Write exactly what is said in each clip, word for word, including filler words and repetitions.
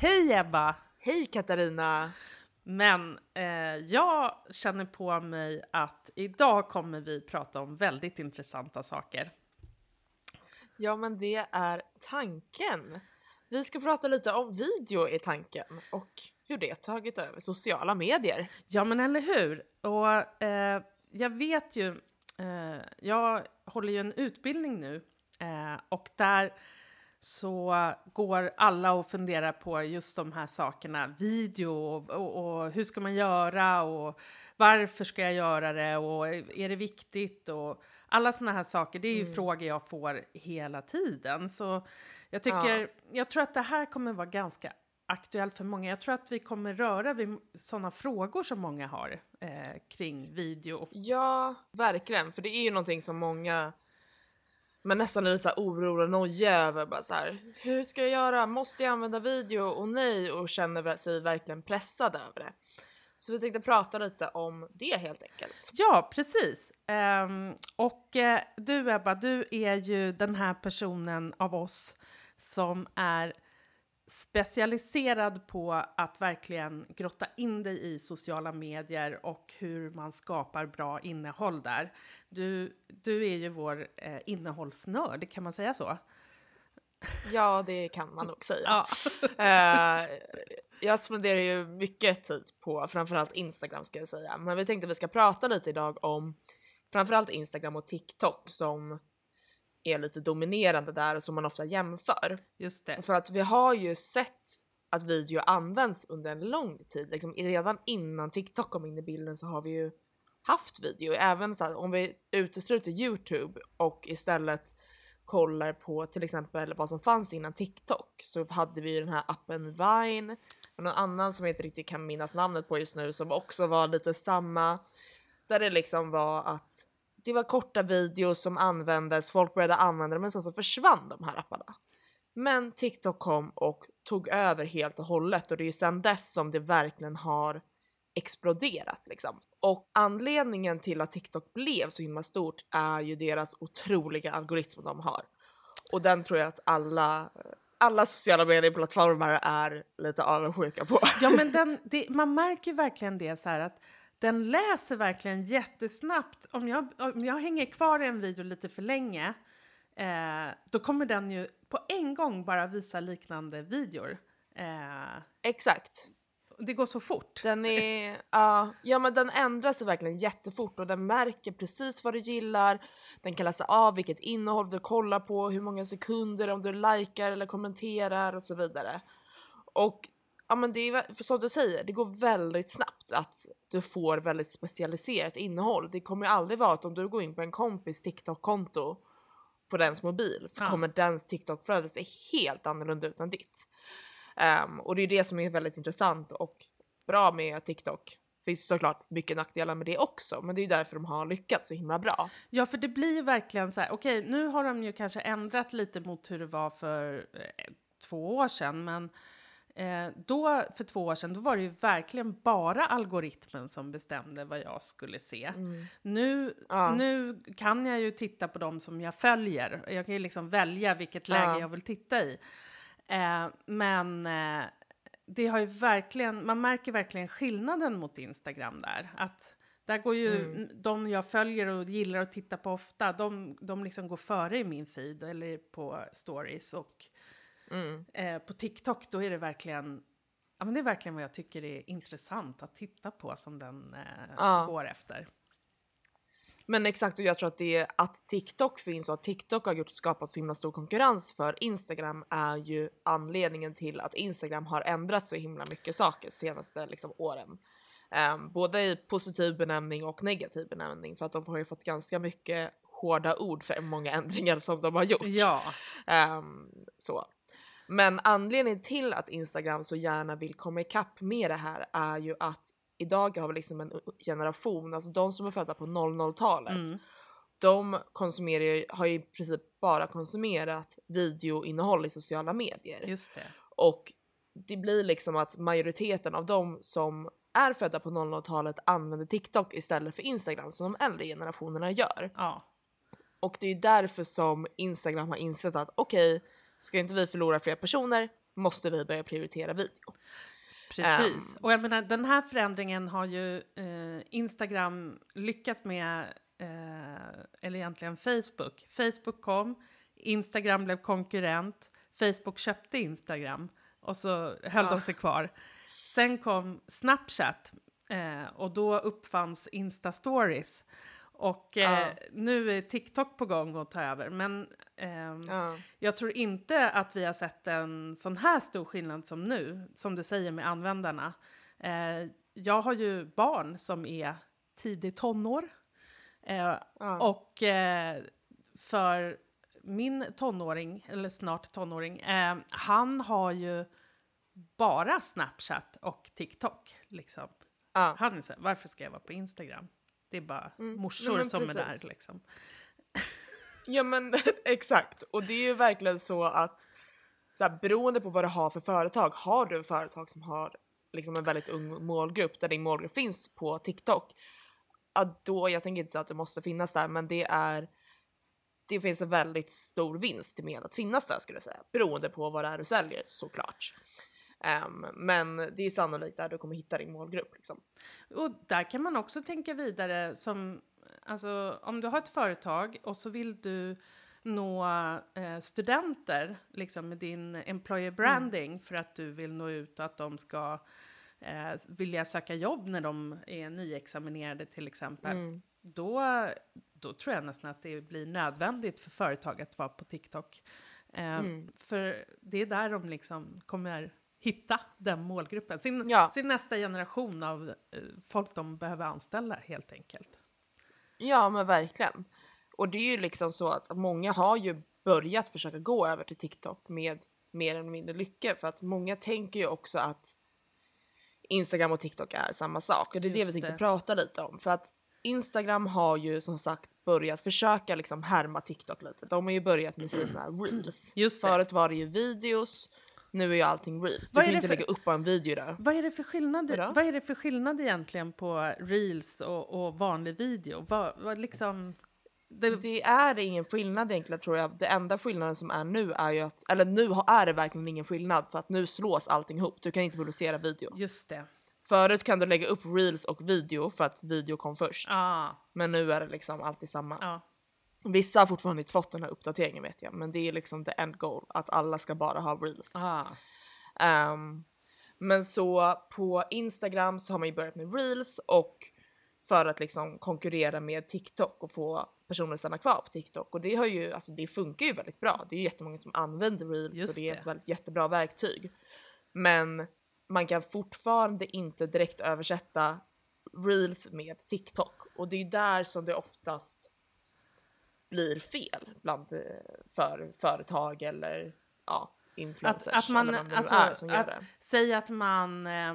Hej Ebba! Hej Katarina! Men eh, jag känner på mig att idag kommer vi prata om väldigt intressanta saker. Ja, men det är tanken. Vi ska prata lite om video i tanken och hur det tagit över sociala medier. Ja, men eller hur? Och eh, jag vet ju, eh, jag håller ju en utbildning nu eh, och där så går alla och funderar på just de här sakerna. Video och, och, och hur ska man göra och varför ska jag göra det och är det viktigt och alla såna här saker. Det är ju mm. frågor jag får hela tiden. Så jag tycker, ja. jag tror att det här kommer vara ganska aktuellt för många. Jag tror att vi kommer röra vid sådana frågor som många har eh, kring video. Ja, verkligen. För det är ju någonting som många men nästan lite så här oro och noja över. Bara så här, hur ska jag göra? Måste jag använda video? Och nej, och känner sig verkligen pressad över det. Så vi tänkte prata lite om det helt enkelt. Ja, precis. Um, och uh, du Ebba, du är ju den här personen av oss som är specialiserad på att verkligen grotta in dig i sociala medier och hur man skapar bra innehåll där. Du, du är ju vår eh, innehållsnörd, kan man säga så? Ja, det kan man nog säga. Ja. uh, jag spenderar ju mycket tid på framförallt Instagram ska jag säga. Men vi tänkte att vi ska prata lite idag om framförallt Instagram och TikTok som är lite dominerande där och som man ofta jämför. Just det. För att vi har ju sett att video används under en lång tid. Liksom redan innan TikTok kom in i bilden så har vi ju haft video. Även så här, om vi utesluter YouTube och istället kollar på till exempel vad som fanns innan TikTok så hade vi den här appen Vine och någon annan som jag inte riktigt kan minnas namnet på just nu som också var lite samma. Där det liksom var att det var korta videos som användes, folk började använda dem men sen så försvann de här apparna. Men TikTok kom och tog över helt och hållet och det är ju sedan dess som det verkligen har exploderat liksom. Och anledningen till att TikTok blev så himla stort är ju deras otroliga algoritm de har. Och den tror jag att alla, alla sociala medieplattformar är lite avundsjuka på. Ja, men den, det, man märker ju verkligen det så här att den läser verkligen jättesnabbt. Om jag, om jag hänger kvar i en video lite för länge eh, då kommer den ju på en gång bara visa liknande videor. Eh, Exakt. Det går så fort. Den är, uh, ja men den ändrar sig verkligen jättefort och den märker precis vad du gillar. Den kan läsa av vilket innehåll du kollar på, hur många sekunder, om du likar eller kommenterar och så vidare. Och ja men det är för som du säger, det går väldigt snabbt att du får väldigt specialiserat innehåll. Det kommer ju aldrig vara att om du går in på en kompis TikTok-konto på dens mobil så ja. kommer dens TikTok-flöde se helt annorlunda ut än ditt. Um, och det är det som är väldigt intressant och bra med TikTok. Det finns såklart mycket nackdelar med det också, men det är ju därför de har lyckats så himla bra. Ja, för det blir verkligen så här, okej, okay, nu har de ju kanske ändrat lite mot hur det var för eh, två år sedan, men eh, då, för två år sedan, då var det ju verkligen bara algoritmen som bestämde vad jag skulle se. Mm. Nu, ja. nu kan jag ju titta på dem som jag följer. Jag kan ju liksom välja vilket läge ja. jag vill titta i. Eh, men eh, det har ju verkligen, man märker verkligen skillnaden mot Instagram där. Att där går ju mm. de jag följer och gillar att titta på ofta, de, de liksom går före i min feed eller på stories. Och mm. eh, på TikTok då är det verkligen, ja men det är verkligen vad jag tycker är intressant att titta på som den eh, ja. går efter. Men exakt, och jag tror att det är att TikTok finns och att TikTok har gjort skapat så himla stor konkurrens för Instagram är ju anledningen till att Instagram har ändrat så himla mycket saker senaste liksom, åren. Um, både i positiv benämning och negativ benämning för att de har ju fått ganska mycket hårda ord för många ändringar som de har gjort. Ja. Um, så. Men anledningen till att Instagram så gärna vill komma ikapp med det här är ju att idag har vi liksom en generation, alltså de som är födda på noll noll-talet, mm. de konsumerar ju, har ju i princip bara konsumerat videoinnehåll i sociala medier. Just det. Och det blir liksom att majoriteten av de som är födda på noll noll-talet använder TikTok istället för Instagram som de äldre generationerna gör. Ja. Och det är ju därför som Instagram har insett att okej, okay, ska inte vi förlora fler personer, måste vi börja prioritera video. Precis. Um, och jag menar, den här förändringen har ju eh, Instagram lyckats med, eh, eller egentligen Facebook. Facebook kom, Instagram blev konkurrent, Facebook köpte Instagram och så höll Ja. de sig kvar. Sen kom Snapchat eh, och då uppfanns Insta-stories. Och eh, Ja. nu är TikTok på gång att ta över. Men ehm, ja. jag tror inte att vi har sett en sån här stor skillnad som nu, som du säger med användarna. Eh, jag har ju barn som är tidigt tonår. Eh, Ja. och eh, för min tonåring, eller snart tonåring, eh, han har ju bara Snapchat och TikTok. Liksom. Ja. Han är så här, varför ska jag vara på Instagram? Det är bara Mm. morsor Nej, men som precis. är där liksom. Ja men exakt, och det är ju verkligen så att så här, beroende på vad du har för företag, har du en företag som har liksom en väldigt ung målgrupp där din målgrupp finns på TikTok, ja, då, jag tänker inte säga att det måste finnas där, men det är det finns en väldigt stor vinst med att finnas där, skulle jag säga, beroende på vad det är du säljer såklart. Um, men det är sannolikt där du kommer hitta din målgrupp liksom. Och där kan man också tänka vidare som, alltså om du har ett företag och så vill du nå eh, studenter liksom med din employer branding mm. för att du vill nå ut och att de ska eh, vilja söka jobb när de är nyexaminerade till exempel. Mm. Då, då tror jag nästan att det blir nödvändigt för företag att vara på TikTok. Eh, mm. För det är där de liksom kommer hitta den målgruppen. Sin, ja. sin nästa generation av eh, folk de behöver anställa helt enkelt. Ja men verkligen. Och det är ju liksom så att många har ju börjat försöka gå över till TikTok med mer eller mindre lycka. För att många tänker ju också att Instagram och TikTok är samma sak. Och det är Just det vi tänkte det. prata lite om. För att Instagram har ju som sagt börjat försöka liksom härma TikTok lite. De har ju börjat med sina reels. Just det. Förut var det ju videos. Nu är ju allting reels. Du vad kan inte för, lägga upp en video där. Vad är det för skillnad, vad är det för skillnad egentligen på reels och, och vanlig video? Vad, vad liksom... Det... det är ingen skillnad egentligen tror jag. Det enda skillnaden som är nu är ju att, eller nu är det verkligen ingen skillnad för att nu slås allting ihop. Du kan inte producera video. Just det. Förut kan du lägga upp reels och video för att video kom först. Ah. Men nu är det liksom alltid samma. Ah. Vissa har fortfarande inte fått den här uppdateringen vet jag. Men det är liksom the end goal. Att alla ska bara ha reels. Ah. Um, men så på Instagram så har man ju börjat med reels. Och för att liksom konkurrera med TikTok och få personer att stanna kvar på TikTok. Och det, har ju, alltså det funkar ju väldigt bra. Det är ju jättemånga som använder reels. Just och det är det. ett väldigt jättebra verktyg. Men man kan fortfarande inte direkt översätta reels med TikTok. Och det är där som det oftast blir fel bland för företag eller ja, influencers. Att, att man, eller vem det alltså, är som gör att det. Säga att man eh,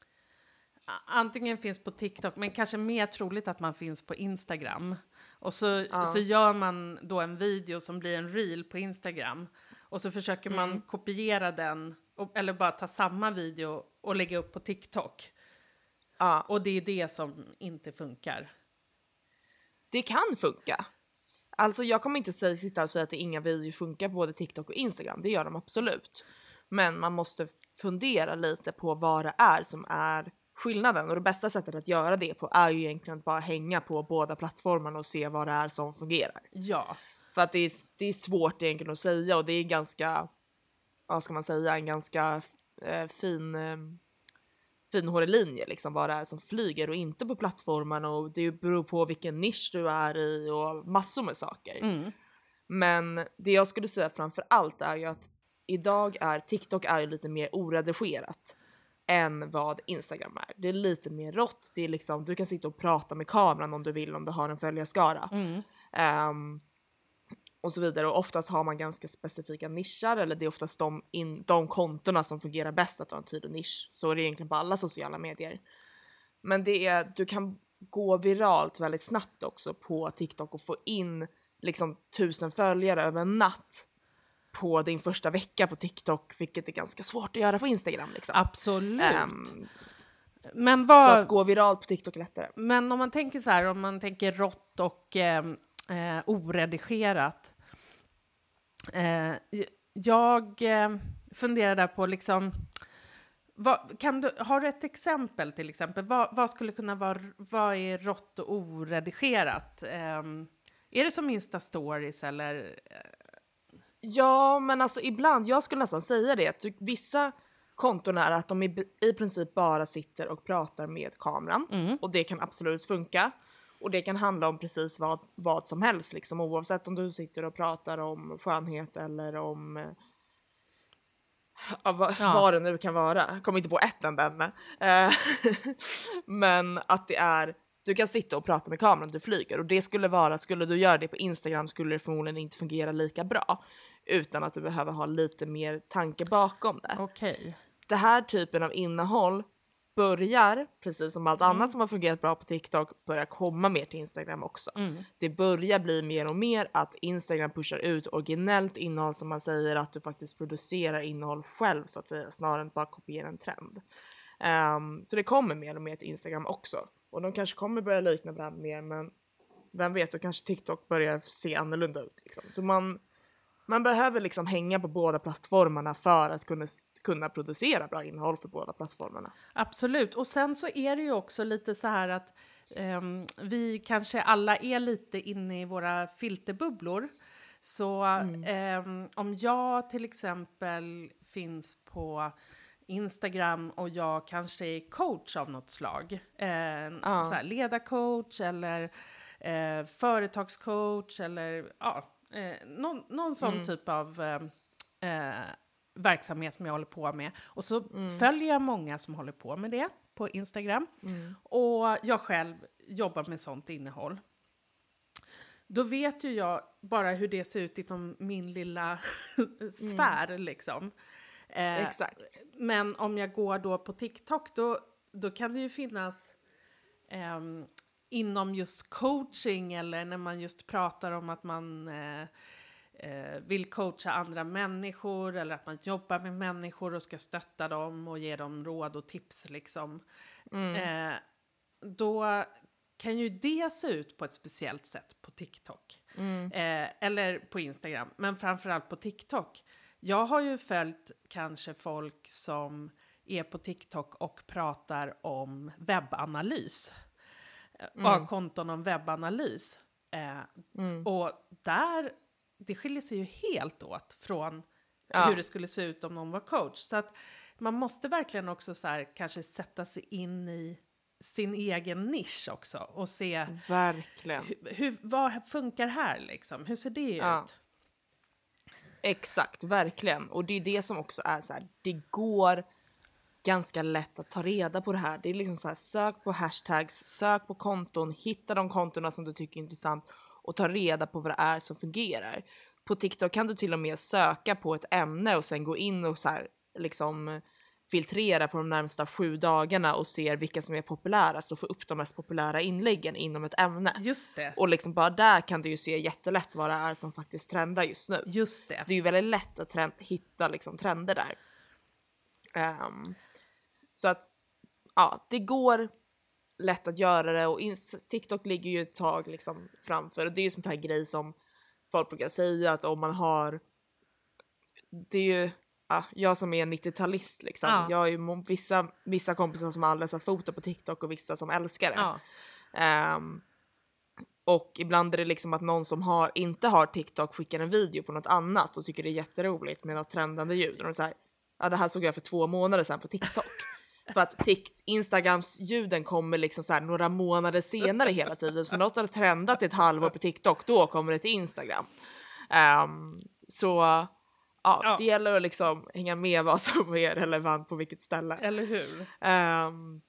antingen finns på TikTok, men kanske mer troligt att man finns på Instagram. Och så, ja. så gör man då en video som blir en reel på Instagram. Och så försöker man mm. kopiera den, eller bara ta samma video och lägga upp på TikTok. Ja. Och det är det som inte funkar. Det kan funka. Alltså jag kommer inte säga, sitta och säga att det inga videor funkar på både TikTok och Instagram. Det gör de absolut. Men man måste fundera lite på vad det är som är skillnaden. Och det bästa sättet att göra det på är ju egentligen att bara hänga på båda plattformarna och se vad det är som fungerar. Ja. För att det är, det är svårt egentligen att säga och det är ganska, vad ska man säga, en ganska eh, fin... Eh, finhårig linje liksom vad det är som flyger och inte på plattformen och det beror på vilken nisch du är i och massor med saker. Mm. Men det jag skulle säga framför allt är ju att idag är TikTok är lite mer oredigerat än vad Instagram är. Det är lite mer rått. Det är liksom, du kan sitta och prata med kameran om du vill om du har en följarskara. Mm. Um, och så vidare. Och oftast har man ganska specifika nischer eller det är oftast de, in, de kontorna som fungerar bäst att ha en tydlig nisch. Så är det egentligen på alla sociala medier. Men det är, du kan gå viralt väldigt snabbt också på TikTok och få in liksom tusen följare över en natt på din första vecka på TikTok, vilket är ganska svårt att göra på Instagram liksom. Absolut. Um, men vad, så att gå viralt på TikTok är lättare. Men om man tänker så här, om man tänker rått och eh, eh, oredigerat. Eh, jag eh, funderar där på liksom, vad, kan du, har du ett exempel till exempel? Vad, vad skulle kunna vara, vad är rått och oredigerat? Eh, är det som Insta-stories eller? Ja, men alltså ibland, jag skulle nästan säga det, att vissa konton är att de i, i princip bara sitter och pratar med kameran. Mm. Och det kan absolut funka. Och det kan handla om precis vad, vad som helst, liksom, oavsett om du sitter och pratar om skönhet eller om eh, ja, vad, Ja. vad det nu kan vara. Jag kommer inte på ett enda ämne. Eh, men att det är, du kan sitta och prata med kameran, du flyger. Och det skulle vara, skulle du göra det på Instagram skulle det förmodligen inte fungera lika bra. Utan att du behöver ha lite mer tanke bakom det. Okej. Det här typen av innehåll börjar, precis som allt Mm. annat som har fungerat bra på TikTok, börjar komma mer till Instagram också. Mm. Det börjar bli mer och mer att Instagram pushar ut originellt innehåll, som man säger, att du faktiskt producerar innehåll själv så att säga, snarare än bara kopiera en trend. Um, så det kommer mer och mer till Instagram också. Och de kanske kommer börja likna varandra mer, men vem vet, då kanske TikTok börjar se annorlunda ut. Liksom. Så man, man behöver liksom hänga på båda plattformarna för att kunna, kunna producera bra innehåll för båda plattformarna. Absolut. Och sen så är det ju också lite så här att um, vi kanske alla är lite inne i våra filterbubblor. Så mm. um, om jag till exempel finns på Instagram och jag kanske är coach av något slag. Eh, Ja. så här, ledarcoach eller eh, företagscoach eller ja, eh, någon, någon sån Mm. typ av eh, eh, verksamhet som jag håller på med. Och så Mm. följer jag många som håller på med det på Instagram. Mm. Och jag själv jobbar med sånt innehåll. Då vet ju jag bara hur det ser ut inom min lilla sfär liksom. Eh, Exakt. Men om jag går då på TikTok då, då kan det ju finnas eh, inom just coaching eller när man just pratar om att man eh, eh, vill coacha andra människor eller att man jobbar med människor och ska stötta dem och ge dem råd och tips liksom. Mm. Eh, då kan ju det se ut på ett speciellt sätt på TikTok. Mm. Eh, eller på Instagram, men framförallt på TikTok. Jag har ju följt kanske folk som är på TikTok och pratar om webbanalys. Mm. Och har konton om webbanalys. Eh, Mm. och där, det skiljer sig ju helt åt från Ja. hur det skulle se ut om någon var coach. Så att man måste verkligen också så här, kanske sätta sig in i sin egen nisch också. Och se Verkligen. hur, hur, vad funkar här liksom? Hur ser det Ja. ut? Exakt, verkligen. Och det är det som också är så här, det går ganska lätt att ta reda på det här. Det är liksom så här, sök på hashtags, sök på konton, hitta de kontona som du tycker är intressant och ta reda på vad det är som fungerar. På TikTok kan du till och med söka på ett ämne och sen gå in och så här, liksom filtrera på de närmsta sju dagarna och se vilka som är populärast och få upp de mest populära inläggen inom ett ämne. Just det. Och liksom bara där kan du ju se jättelätt vad det är som faktiskt trendar just nu. Just det. Så det är ju väldigt lätt att trend- hitta liksom trender där. Um, så att ja, det går lätt att göra det och in- TikTok ligger ju ett tag liksom framför. Och det är ju sånt här grej som folk brukar säga att om man har, det är ju ja, jag som är nittiotalist liksom. Ja. Jag har ju må- vissa, vissa kompisar som aldrig sett foto på TikTok och vissa som älskar det. Ja. Um, och ibland är det liksom att någon som har, inte har TikTok skickar en video på något annat och tycker det är jätteroligt med något trendande ljud. Och de säger, ja det här såg jag för två månader sedan på TikTok. För att tikt, Instagrams ljuden kommer liksom så här några månader senare hela tiden. Så något har trendat ett halvår på TikTok, då kommer det till Instagram. Um, så ja, Ja. det gäller att liksom hänga med vad som är relevant på vilket ställe. Eller hur? Um,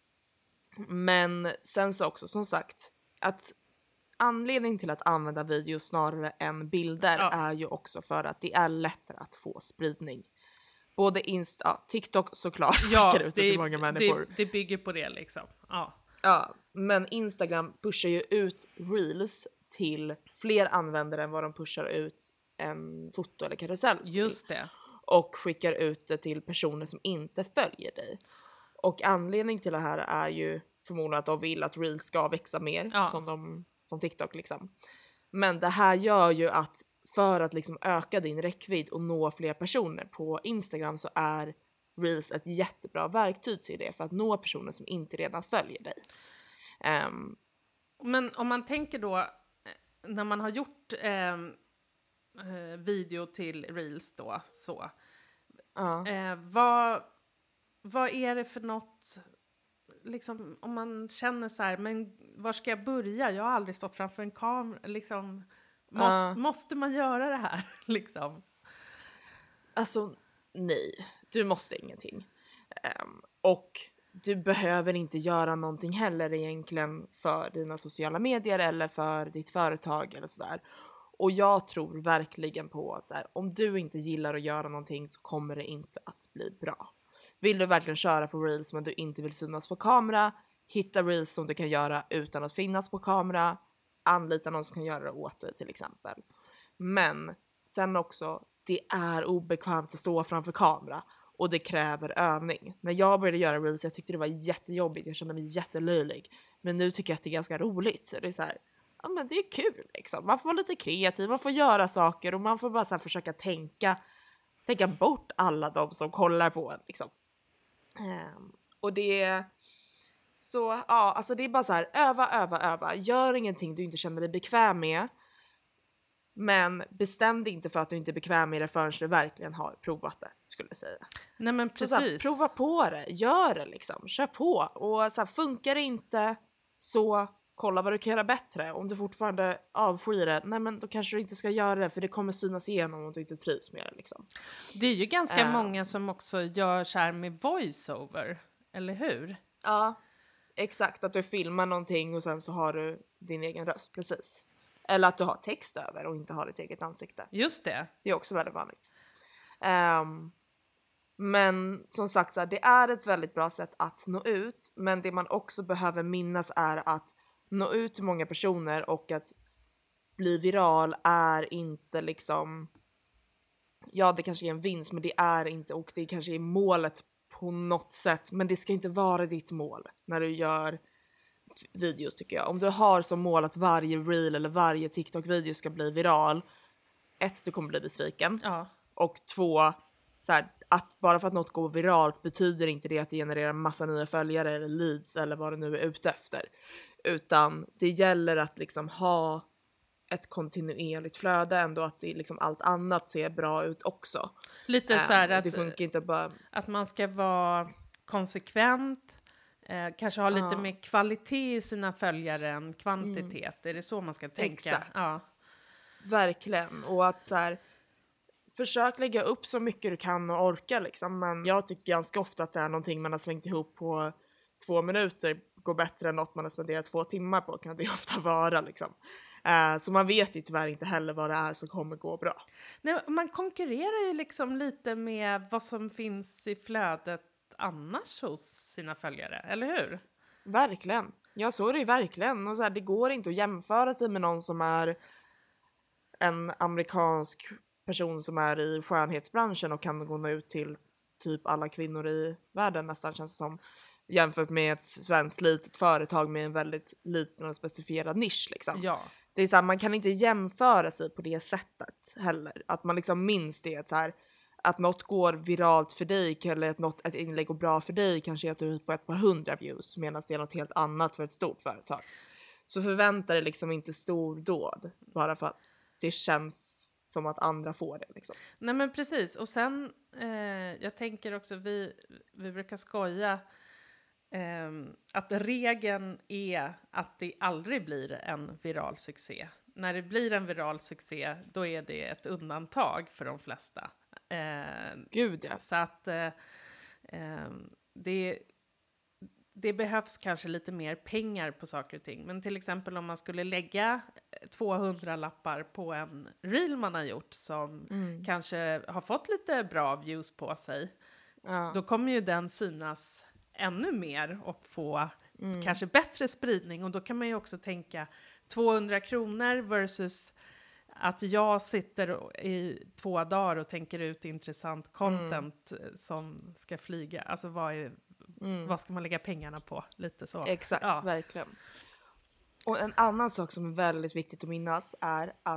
men sen så också, som sagt, att anledningen till att använda video snarare än bilder Ja. är ju också för att det är lättare att få spridning. Både Insta, ja, TikTok såklart Ja, skickar ut det det, till många människor. det, det bygger på det liksom. Ja. Ja, men Instagram pushar ju ut reels till fler användare än vad de pushar ut en foto eller karusell till. Just det. Och skickar ut det till personer som inte följer dig. Och anledningen till det här är ju förmodligen att de vill att reels ska växa mer, Ja. som, de, som TikTok liksom. Men det här gör ju att för att liksom öka din räckvidd och nå fler personer på Instagram så är Reels ett jättebra verktyg till det för att nå personer som inte redan följer dig. Um, Men om man tänker då, när man har gjort eh, video till Reels då, så. uh. Eh, vad, vad är det för något, liksom, om man känner så här, men var ska jag börja? Jag har aldrig stått framför en kamera, liksom. Måste, uh. måste man göra det här, liksom? Alltså, nej. Du måste ingenting. Um, och du behöver inte göra någonting heller egentligen för dina sociala medier eller för ditt företag eller sådär. Och jag tror verkligen på att så här, om du inte gillar att göra någonting så kommer det inte att bli bra. Vill du verkligen köra på Reels men du inte vill synas på kamera, hitta Reels som du kan göra utan att finnas på kamera, anlita någon som kan göra det åt dig till exempel. Men sen också, det är obekvämt att stå framför kamera. Och det kräver övning. När jag började göra Reels, jag tyckte det var jättejobbigt. Jag kände mig jättelöjlig. Men nu tycker jag att det är ganska roligt. Så det är så här, ja men det är kul liksom. Man får vara lite kreativ, man får göra saker. Och man får bara så här försöka tänka, tänka bort alla de som kollar på en liksom. Um, och det är så, ja alltså det är bara så här, öva, öva, öva. Gör ingenting du inte känner dig bekväm med. Men bestäm dig inte för att du inte är bekväm med det förrän du verkligen har provat det, skulle jag säga. Nej men precis. Så så här, prova på det, gör det liksom, kör på. Och så här, funkar det inte så kolla vad du kan göra bättre. Om du fortfarande avskyr det, nej men då kanske du inte ska göra det för det kommer synas igenom om du inte trivs med det liksom. Det är ju ganska uh, många som också gör så här med voiceover, eller hur? Ja, exakt. Att du filmar någonting och sen så har du din egen röst, precis. Eller att du har text över och inte har ditt eget ansikte. Just det. Det är också väldigt vanligt. Um, men som sagt, så här, det är ett väldigt bra sätt att nå ut. Men det man också behöver minnas är att nå ut till många personer och att bli viral är inte liksom... Ja, det kanske är en vinst, men det är inte, och det kanske är målet på något sätt. Men det ska inte vara ditt mål när du gör videos, tycker jag. Om du har som mål att varje reel eller varje TikTok-video ska bli viral, ett, du kommer bli besviken. Ja. Och två, så här, att bara för att något går viralt betyder inte det att det genererar massa nya följare eller leads eller vad du nu är ute efter. Utan det gäller att liksom ha ett kontinuerligt flöde ändå, att det liksom allt annat ser bra ut också. Lite så här um, att, det funkar inte bara... att man ska vara konsekvent. Eh, kanske ha lite ja. mer kvalitet i sina följare än kvantitet. Mm. Är det så man ska tänka? Exakt. Ja. Verkligen. Och att så här, försök lägga upp så mycket du kan och orka liksom. Men jag tycker ganska ofta att det är någonting man har slängt ihop på två minuter går bättre än något man har spenderat två timmar på, kan det ofta vara liksom. Uh, så man vet ju tyvärr inte heller vad det är som kommer gå bra. Nej, man konkurrerar ju liksom lite med vad som finns i flödet annars hos sina följare, eller hur? Verkligen. Ja, så är det ju verkligen. Och så här, det går inte att jämföra sig med någon som är en amerikansk person som är i skönhetsbranschen och kan gå ut till typ alla kvinnor i världen nästan, känns det som, jämfört med ett svenskt litet företag med en väldigt liten och specifierad nisch liksom. Ja. Det är så här, man kan inte jämföra sig på det sättet heller. Att man liksom minns det, så här, att något går viralt för dig eller att något, ett inlägg går bra för dig kanske är att du får ett par hundra views, medan det är något helt annat för ett stort företag. Så förvänta dig liksom inte stordåd bara för att det känns som att andra får det liksom. Nej men precis, och sen eh, jag tänker också, vi, vi brukar skoja eh, att regeln är att det aldrig blir en viral succé. När det blir en viral succé, då är det ett undantag för de flesta. Eh, Gud ja. Så att eh, eh, det, det behövs kanske lite mer pengar på saker och ting. Men till exempel om man skulle lägga tvåhundra lappar på en reel man har gjort som mm. kanske har fått lite bra views på sig. Ja. Då kommer ju den synas ännu mer och få mm. kanske bättre spridning. Och då kan man ju också tänka tvåhundra kronor versus att jag sitter i två dagar och tänker ut intressant content mm. som ska flyga. Alltså vad, är, mm. vad ska man lägga pengarna på? Lite så. Exakt, ja. verkligen. Och en annan sak som är väldigt viktigt att minnas är att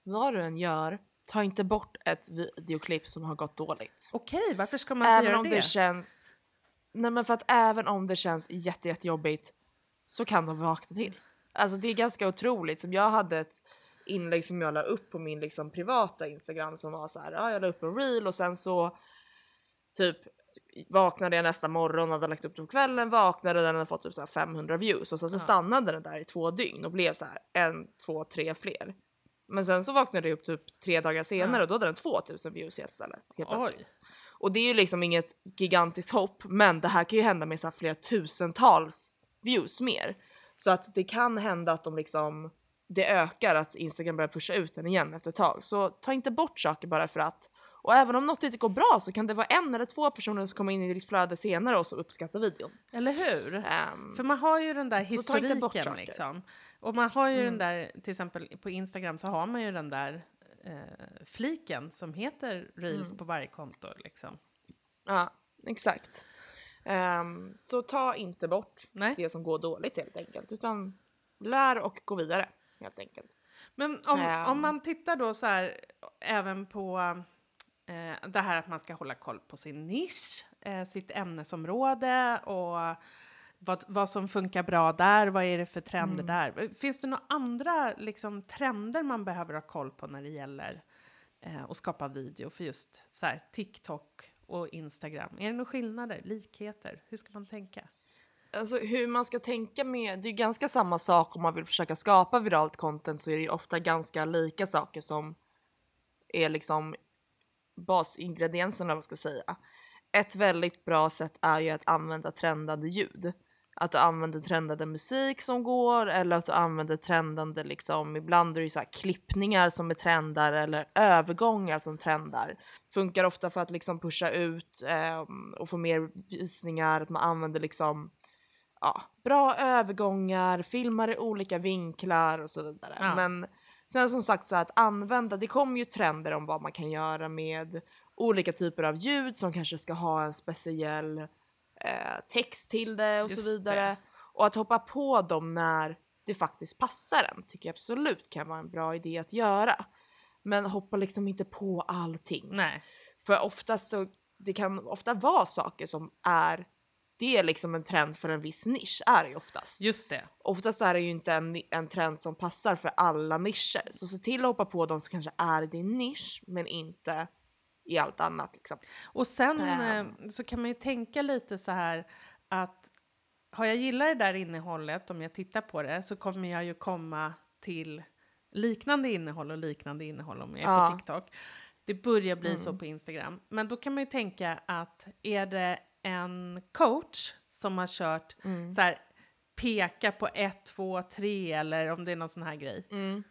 vad du än gör, ta inte bort ett videoklipp som har gått dåligt. Okej, varför ska man inte Även göra om det? det känns... Nej, men för att även om det känns jätte, jättejobbigt så kan de vakna till. Alltså det är ganska otroligt. Som jag hade ett inlägg som jag la upp på min liksom privata Instagram som var så här, ja, jag la upp en reel och sen så typ vaknade jag nästa morgon, hade lagt upp det på kvällen, vaknade, den hade fått typ så här femhundra views och sen så Ja. stannade den där i två dygn och blev så här en, två, tre fler. Men sen så vaknade jag upp typ tre dagar senare Ja. och då hade den tvåtusen views helt istället. Helt Oj. plötsligt. Och det är ju liksom inget gigantiskt hopp, men det här kan ju hända med så här flera tusentals views mer. Så att det kan hända att de liksom, det ökar, att Instagram börjar pusha ut den igen efter ett tag. Så ta inte bort saker bara för att. Och även om något inte går bra så kan det vara en eller två personer som kommer in i ditt flöde senare och så uppskattar videon. Eller hur? Um, För man har ju den där så ta inte bort historiken saker. liksom. Och man har ju Mm. den där, till exempel på Instagram så har man ju den där eh, fliken som heter Reels Mm. på varje konto liksom. Ja, exakt. Um, så ta inte bort Nej. det som går dåligt helt enkelt, utan lär och gå vidare helt enkelt. Men om, Ehm. om man tittar då så här även på eh, det här att man ska hålla koll på sin nisch, eh, sitt ämnesområde och vad, vad som funkar bra där, vad är det för trender Mm. där? Finns det några andra liksom, trender man behöver ha koll på när det gäller eh, att skapa video för just så här, TikTok och Instagram? Är det några skillnader, likheter? Hur ska man tänka? Alltså hur man ska tänka med, det är ganska samma sak om man vill försöka skapa viralt content, så är det ju ofta ganska lika saker som är liksom basingredienserna, vad ska jag säga. Ett väldigt bra sätt är ju att använda trendande ljud. Att du använder trendande musik som går, eller att du använder trendande liksom, ibland är det ju så här klippningar som är trendar eller övergångar som trendar. Funkar ofta för att liksom pusha ut eh, och få mer visningar, att man använder liksom ja, bra övergångar, filmar i olika vinklar och så vidare. Ja. Men sen som sagt så att använda, det kommer ju trender om vad man kan göra med olika typer av ljud som kanske ska ha en speciell eh, text till det och Just så vidare. det. Och att hoppa på dem när det faktiskt passar en tycker jag absolut kan vara en bra idé att göra. Men hoppa liksom inte på allting. Nej. För oftast så, det kan ofta vara saker som är, det är liksom en trend för en viss nisch, är det ju oftast. Just det. Oftast är det ju inte en, en trend som passar för alla nischer. Så se till att hoppa på de som kanske är i din nisch, men inte i allt annat liksom. Och sen Ehm. eh, så kan man ju tänka lite så här att har jag gillat det där innehållet, om jag tittar på det, så kommer jag ju komma till liknande innehåll och liknande innehåll om jag är Ja. på TikTok. Det börjar bli Mm. så på Instagram. Men då kan man ju tänka att är det en coach som har kört Mm. så här peka på ett, två, tre eller om det är någon sån här grej. Mm.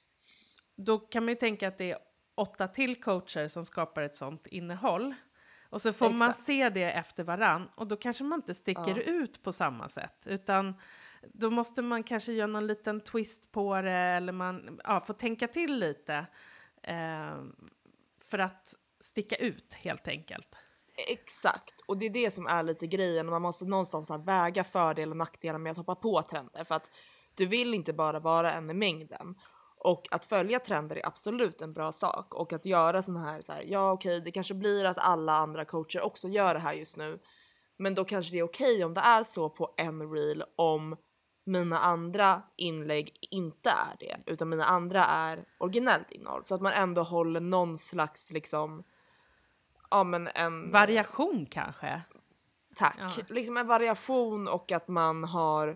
Då kan man ju tänka att det är åtta till coacher som skapar ett sånt innehåll. Och så får man Exakt. se det efter varann. Och då kanske man inte sticker Ja. ut på samma sätt. Utan då måste man kanske göra någon liten twist på det. Eller man ja, får tänka till lite. Eh, för att sticka ut helt enkelt. Exakt, och det är det som är lite grejen. Man måste någonstans här väga fördelar och nackdelar med att hoppa på trender. För att du vill inte bara vara en i mängden. Och att följa trender är absolut en bra sak. Och att göra sån här, så här ja okej, det kanske blir att alla andra coacher också gör det här just nu. Men då kanske det är okej om det är så på en reel, om mina andra inlägg inte är det. Utan mina andra är originellt innehåll. Så att man ändå håller någon slags liksom, ja men en Variation kanske. tack. Ja. Liksom en variation och att man har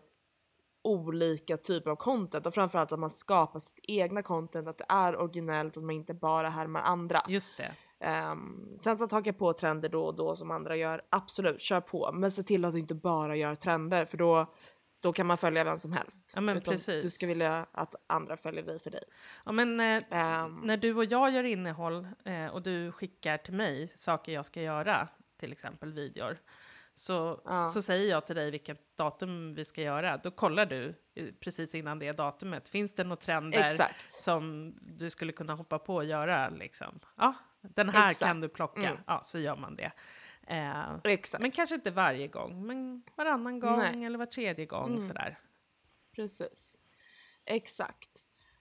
olika typer av content och framförallt att man skapar sitt egna content, att det är originellt och att man inte bara härmar andra. Just det. Um, sen så att haka på trender då och då som andra gör, absolut, kör på. Men se till att du inte bara gör trender, för då, då kan man följa vem som helst. Ja, men Utan precis. du ska vilja att andra följer dig för dig. Ja, men eh, Ehm. när du och jag gör innehåll eh, och du skickar till mig saker jag ska göra, till exempel videor, så, Ja. så säger jag till dig vilket datum vi ska göra. Då kollar du eh, precis innan det datumet. Finns det några trender Exakt. som du skulle kunna hoppa på och göra? Liksom? Ja, den här Exakt. kan du plocka. Mm. Ja, så gör man det. Eh, Exakt. men kanske inte varje gång, men varannan gång Nej. eller var tredje gång Mm. sådär. Precis. Exakt.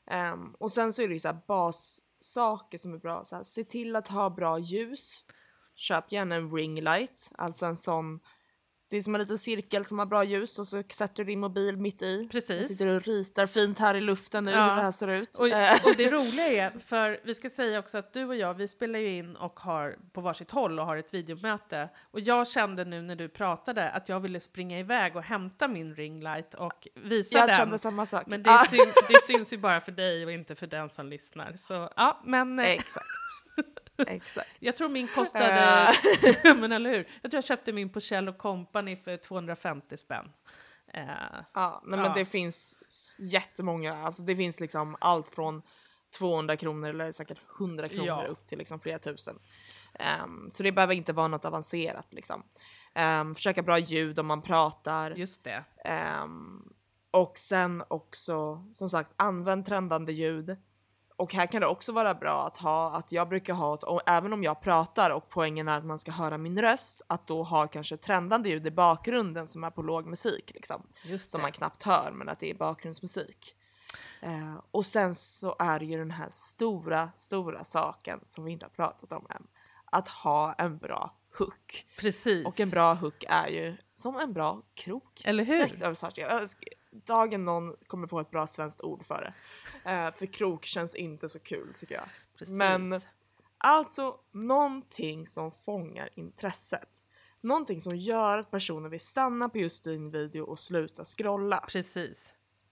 Um, och sen så är det ju så här bassaker som är bra. Så här, se till att ha bra ljus. Köp gärna en ring light, alltså en sån. Det är som en liten cirkel som har bra ljus och så sätter du din mobil mitt i. Precis. Och sitter och ritar fint här i luften nu Ja. hur det här ser ut. Och, och det roliga är, för vi ska säga också att du och jag, vi spelar ju in och har på varsitt håll och har ett videomöte. Och jag kände nu när du pratade att jag ville springa iväg och hämta min ringlight och visa jag den. kände samma sak. Men det, ah. syn, det syns ju bara för dig och inte för den som lyssnar. Så ja, men... Exakt. Exakt. Jag tror min kostade, uh. men eller hur? Jag tror jag köpte min på Kjell och Company för tvåhundrafemtio spänn. Uh, ja, nej, men ja. det finns jättemånga, alltså det finns liksom allt från tvåhundra kronor eller säkert hundra kronor ja. upp till liksom flera tusen. Um, så det behöver inte vara något avancerat liksom. Um, försöka bra ljud om man pratar. Just det. Um, och sen också, som sagt, använd trendande ljud. Och här kan det också vara bra att ha, att jag brukar ha, och även om jag pratar och poängen är att man ska höra min röst, att då ha kanske trendande ljud i bakgrunden som är på låg musik liksom. Just som det. man knappt hör, men att det är bakgrundsmusik. Eh, och sen så är det ju den här stora, stora saken som vi inte har pratat om än. Att ha en bra hook. Precis. Och en bra hook är ju som en bra krok. Eller hur? Jag dagen någon kommer på ett bra svenskt ord för det. Uh, för krok känns inte så kul tycker jag. Precis. Men alltså någonting som fångar intresset. Någonting som gör att personer vill stanna på just din video och sluta scrolla. Precis.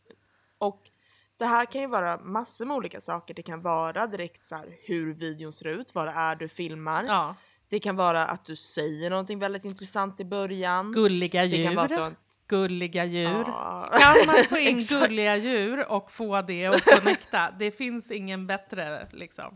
Och det här kan ju vara massor med olika saker. Det kan vara direkt så här hur videon ser ut, vad det är du filmar. Ja. Det kan vara att du säger någonting väldigt intressant i början. Gulliga djur. Det kan vara att du... Gulliga djur. Ja. Kan man få in gulliga djur och få det och connecta? Det finns ingen bättre liksom.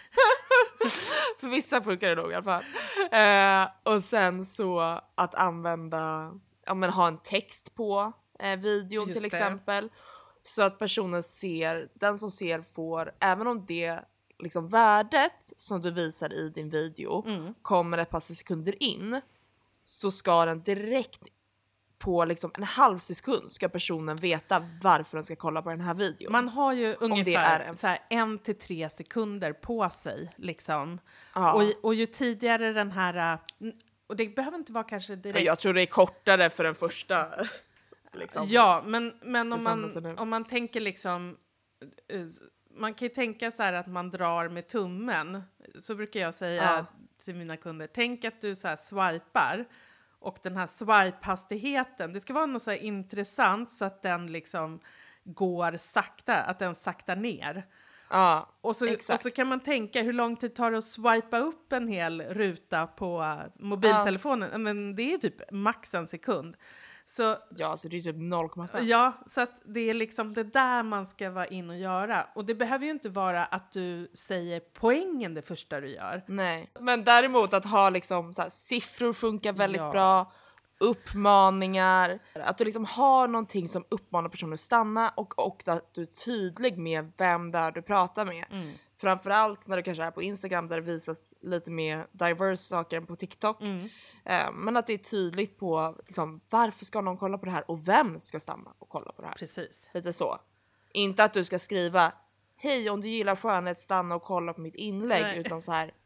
För vissa funkar det nog i alla fall. Eh, och sen så att använda, ja men ha en text på eh, videon Just till det. exempel. Så att personen ser, den som ser får, även om det liksom värdet som du visar i din video Mm. kommer ett par sekunder in, så ska den direkt på liksom en halv sekund ska personen veta varför den ska kolla på den här videon. Man har ju ungefär är en... så här en till tre sekunder på sig liksom. Ja. Och, och ju tidigare den här, och det behöver inte vara kanske direkt. Jag tror det är kortare för den första. Liksom. Ja, men, men om, man, nu. om man tänker liksom, man kan ju tänka så här att man drar med tummen. Så brukar jag säga Ja. till mina kunder, tänk att du så här swipar. Och den här swipe-hastigheten, det ska vara något så här intressant så att den liksom går sakta, att den saktar ner. Ja, och, så, och så kan man tänka hur lång tid tar det att swipa upp en hel ruta på mobiltelefonen. Ja. Men det är typ max en sekund. Så, ja, så det är typ noll komma fem. Ja, så att det är liksom det där man ska vara in och göra. Och det behöver ju inte vara att du säger poängen det första du gör. Nej, men däremot att ha liksom så här, siffror funkar väldigt Ja. bra. Uppmaningar. Att du liksom har någonting som uppmanar personer att stanna. Och, och att du är tydlig med vem det är du pratar med. Mm. Framförallt när du kanske är på Instagram där det visas lite mer diverse saker än på TikTok. Mm. Eh, men att det är tydligt på liksom, varför ska någon kolla på det här och vem ska stanna och kolla på det här. Precis. Lite så. Inte att du ska skriva hej om du gillar skönhet, stanna och kolla på mitt inlägg. Nej. Utan så här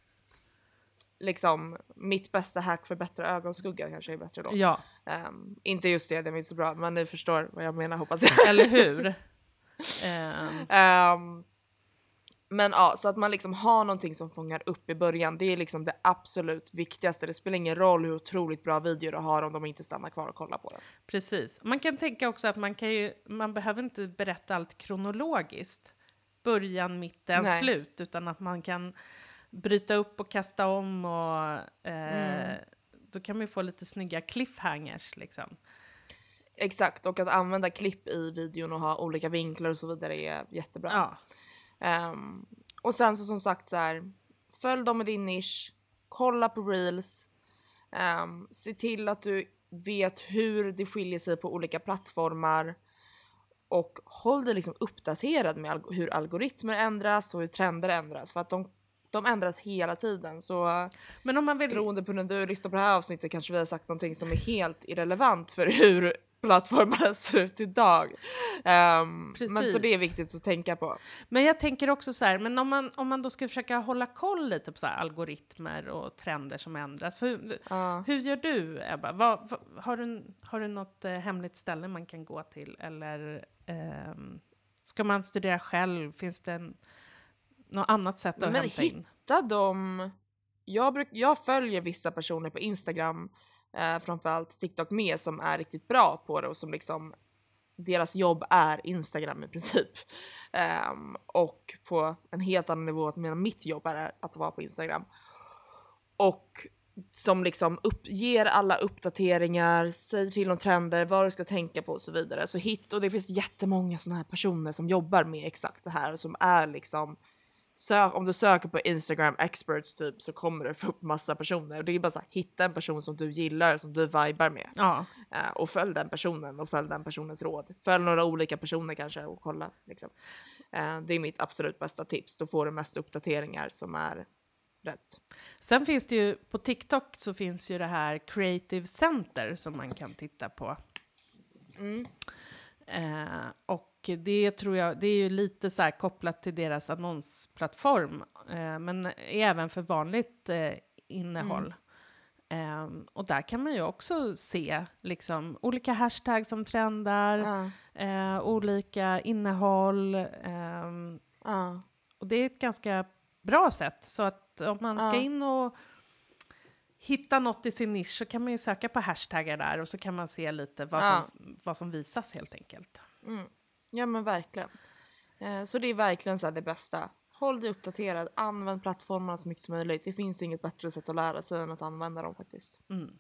liksom mitt bästa hack för bättre ögonskugga kanske är bättre då. Ja. Um, inte just det, det är inte så bra, men ni förstår vad jag menar, hoppas jag. Eller hur? um. um, Men ja, så att man liksom har någonting som fångar upp i början. Det är liksom det absolut viktigaste. Det spelar ingen roll hur otroligt bra video du har om de inte stannar kvar och kollar på den. Precis. Man kan tänka också att man kan ju, man behöver inte berätta allt kronologiskt. Början, mitten, Nej. slut. Utan att man kan bryta upp och kasta om och eh, Mm. då kan man ju få lite snygga cliffhangers liksom. Exakt, och att använda klipp i videon och ha olika vinklar och så vidare är jättebra. Ja. Um, och sen så som sagt så här, följ dem i din nisch, kolla på reels, um, se till att du vet hur det skiljer sig på olika plattformar och håll dig liksom uppdaterad med alg- hur algoritmer ändras och hur trender ändras, för att de, de ändras hela tiden. Så Men om man vill... beroende på när du lyssnar på det här avsnittet kanske vi har sagt någonting som är helt irrelevant för hur plattformarna ser ut idag. Um, men så det är viktigt att tänka på. Men jag tänker också så här, men om man, om man då ska försöka hålla koll lite på så här algoritmer och trender som ändras. Hur, uh. hur gör du, Ebba? Vad, vad, har, du, har du något eh, hemligt ställe man kan gå till? Eller eh, ska man studera själv? Finns det en, något annat sätt att men hämta in? Hitta dem. Jag, bruk, jag följer vissa personer på Instagram, eh, framförallt TikTok med, som är riktigt bra på det och som liksom deras jobb är Instagram i princip. Um, och på en helt annan nivå att mitt jobb är att vara på Instagram. Och som liksom upp, ger alla uppdateringar, säger till om trender, vad du ska tänka på och så vidare. Så hit, och det finns jättemånga sådana här personer som jobbar med exakt det här, som är liksom sök, om du söker på Instagram experts typ, så kommer det få upp massa personer. Och det är bara så här, hitta en person som du gillar, som du vibar med. Ja. Uh, och följ den personen och följ den personens råd. Följ några olika personer kanske och kolla. Liksom. Uh, det är mitt absolut bästa tips. Då får du mest uppdateringar som är rätt. Sen finns det ju, på TikTok så finns ju det här Creative Center som man kan titta på. Mm. Uh, och det tror jag, det är ju lite så här kopplat till deras annonsplattform. Uh, men även för vanligt uh, innehåll. Mm. Um, och där kan man ju också se liksom, olika hashtags som trendar, uh. Uh, olika innehåll. Um, uh. Och det är ett ganska bra sätt. Så att om man ska uh. in och hitta något i sin nisch, så kan man ju söka på hashtaggar där. Och så kan man se lite vad, uh. som, vad som visas helt enkelt. Mm. Ja men verkligen. Uh, så det är verkligen så här det bästa. Håll dig uppdaterad, använd plattformarna så mycket som möjligt. Det finns inget bättre sätt att lära sig än att använda dem faktiskt. Mm.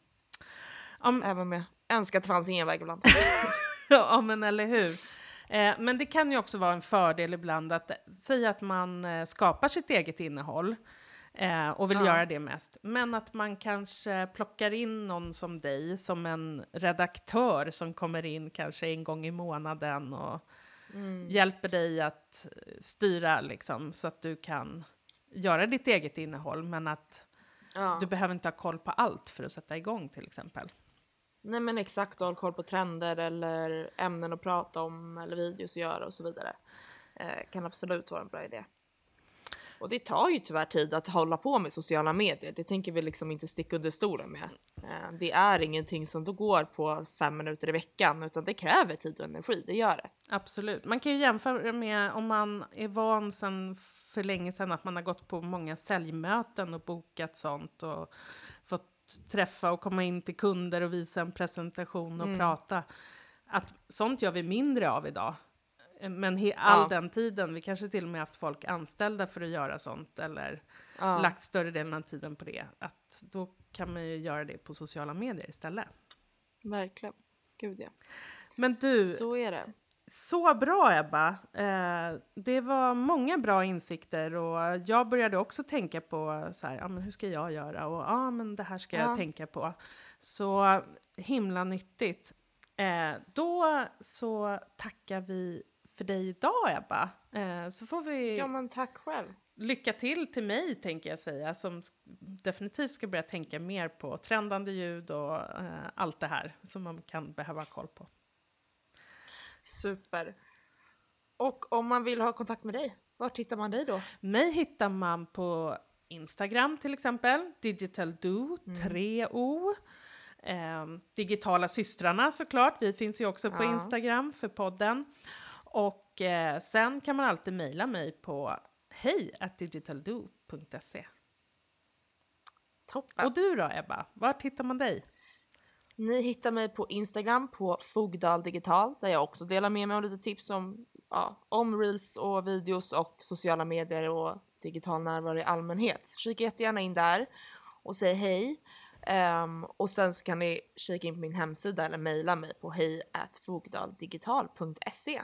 Um, Även med önskar att det fanns ingen väg ibland. Ja men eller hur. Eh, men det kan ju också vara en fördel ibland att säga att man eh, skapar sitt eget innehåll eh, och vill ja. göra det mest. Men att man kanske plockar in någon som dig som en redaktör som kommer in kanske en gång i månaden och Mm. hjälper dig att styra liksom, så att du kan göra ditt eget innehåll, men att ja. du behöver inte ha koll på allt för att sätta igång till exempel. Nej men exakt, ha koll på trender eller ämnen att prata om eller videos att göra och så vidare. Eh, kan absolut vara en bra idé. Och det tar ju tyvärr tid att hålla på med sociala medier. Det tänker vi liksom inte sticka under stolen med. Eh, det är ingenting som då går på fem minuter i veckan, utan det kräver tid och energi, det gör det. Absolut. Man kan ju jämföra med om man är van sedan för länge sedan att man har gått på många säljmöten och bokat sånt och fått träffa och komma in till kunder och visa en presentation och mm. prata. Att sånt gör vi mindre av idag. Men he- all ja. den tiden, vi kanske till och med haft folk anställda för att göra sånt eller ja. lagt större delen av tiden på det. Att då kan man ju göra det på sociala medier istället. Verkligen. Gud ja. Men du, så är det. Så bra Ebba. Eh, det var många bra insikter och jag började också tänka på så här, ja, men hur ska jag göra? Och ja, men det här ska ja. jag tänka på. Så himla nyttigt. Eh, då så tackar vi för dig idag Ebba. Eh, så får vi ja, men tack själv. Lycka till till mig tänker jag säga, som definitivt ska börja tänka mer på trendande ljud och eh, allt det här som man kan behöva ha koll på. Super. Och om man vill ha kontakt med dig, var hittar man dig då? Mig hittar man på Instagram till exempel, DigitalDo, mm. tre O. Eh, digitala systrarna såklart, vi finns ju också på ja. Instagram för podden. Och eh, sen kan man alltid mejla mig på hej at digitaldo punkt se. Toppen. Och du då Ebba, vart hittar man dig? Ni hittar mig på Instagram på Fogdal Digital, där jag också delar med mig av lite tips om, ja, om reels och videos och sociala medier och digital närvaro i allmänhet. Kika jättegärna in där och säg hej. Um, och sen så kan ni kika in på min hemsida eller mejla mig på hej at fogdaldigital punkt se.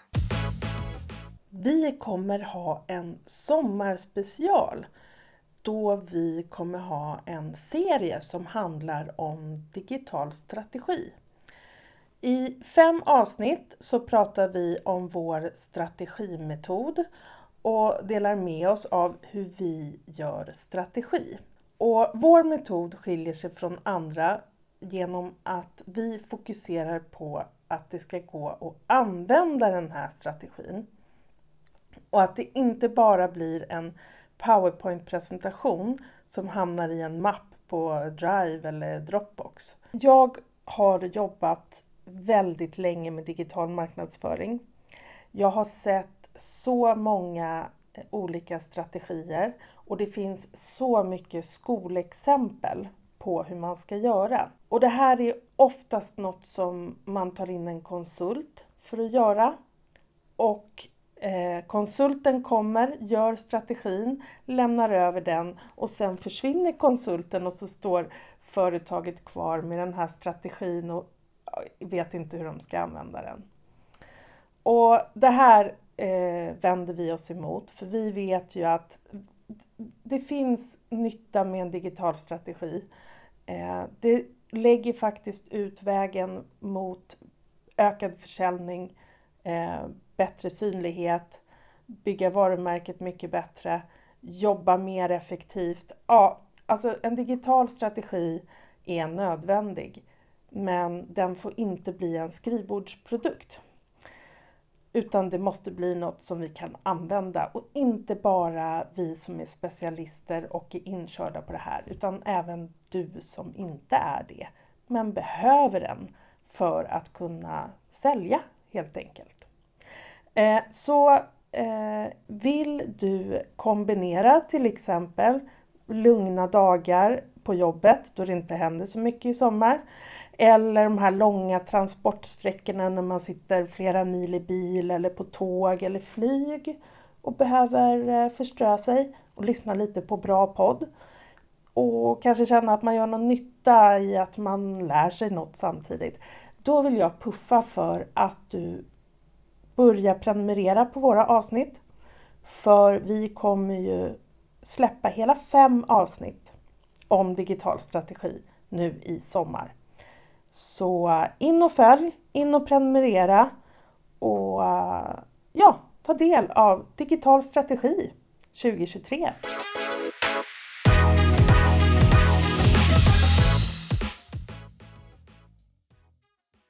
Vi kommer ha en sommarspecial då vi kommer ha en serie som handlar om digital strategi. I fem avsnitt så pratar vi om vår strategimetod och delar med oss av hur vi gör strategi. Och vår metod skiljer sig från andra genom att vi fokuserar på att det ska gå att använda den här strategin. Och att det inte bara blir en PowerPoint-presentation som hamnar i en mapp på Drive eller Dropbox. Jag har jobbat väldigt länge med digital marknadsföring. Jag har sett så många olika strategier och det finns så mycket skolexempel på hur man ska göra. Och det här är oftast något som man tar in en konsult för att göra. Och eh, konsulten kommer, gör strategin, lämnar över den och sen försvinner konsulten och så står företaget kvar med den här strategin och vet inte hur de ska använda den. Och det här eh, vänder vi oss emot, för vi vet ju att det finns nytta med en digital strategi. Eh, det lägger faktiskt ut vägen mot ökad försäljning, eh, bättre synlighet, bygga varumärket mycket bättre, jobba mer effektivt. Ja, alltså en digital strategi är nödvändig, men den får inte bli en skrivbordsprodukt. Utan det måste bli något som vi kan använda och inte bara vi som är specialister och är inkörda på det här, utan även du som inte är det men behöver den för att kunna sälja helt enkelt. Eh, så eh, vill du kombinera till exempel lugna dagar på jobbet då det inte händer så mycket i sommar, eller de här långa transportsträckorna när man sitter flera mil i bil eller på tåg eller flyg och behöver förströ sig och lyssna lite på bra podd. Och kanske känna att man gör någon nytta i att man lär sig något samtidigt. Då vill jag puffa för att du börjar prenumerera på våra avsnitt. För vi kommer ju släppa hela fem avsnitt om digital strategi nu i sommar. Så in och följ, in och prenumerera och ja, ta del av digital strategi tjugo tjugotre.